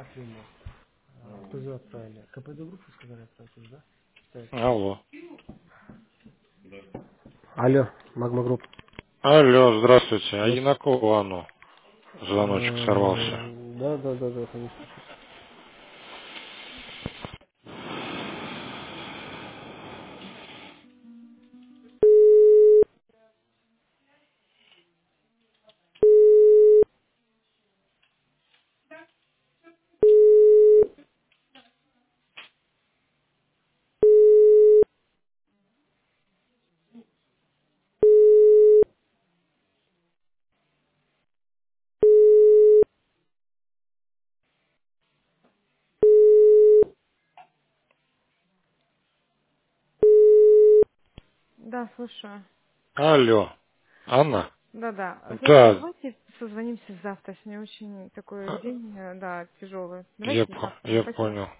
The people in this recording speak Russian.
Фирма. Отзыв отправили. КПД группу сказали отправить, да? Читайте. Алло. Алло, Магма Групп. Алло, здравствуйте. А Здравствуйте. Янакову Анну. Звоночек сорвался. Да, конечно. Да, слушаю. Алло. Анна? Да. Слушайте, Да, давайте созвонимся завтра. Сегодня очень такой день, да, тяжелый. я, Давайте завтра. я Спасибо. понял.